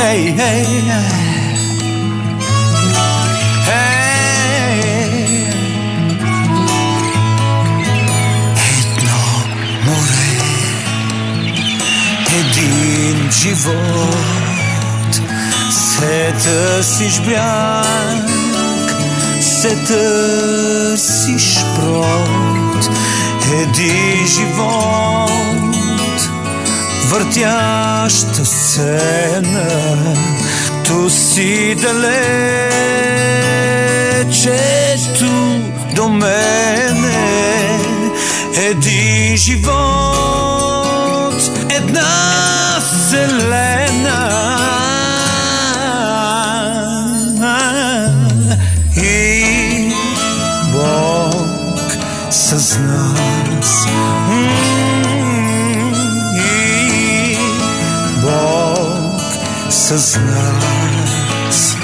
Ей, ей, едно море, един живот, се търсиш бряг, се търсиш прот, един живот, въртяща сцена, ту си далечето до мене, един живот, една вселена. И Бог с нас, и Бог с нас.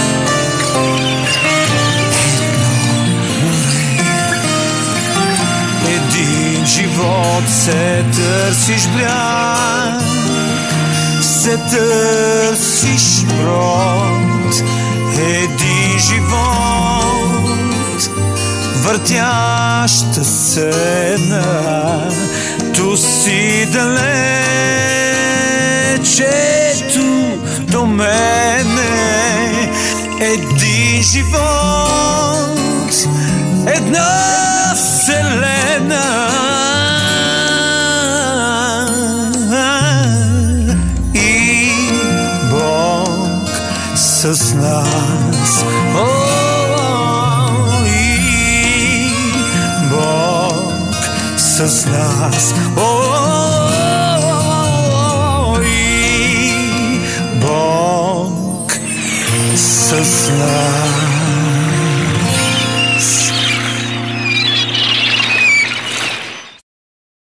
Един живот, се търсиш бряг, се търсиш брод, един живот, въртяща сцена, ту си далечето до мене, един живот, една вселена. И Бог с нас, и Бог с нас, и Бог с нас.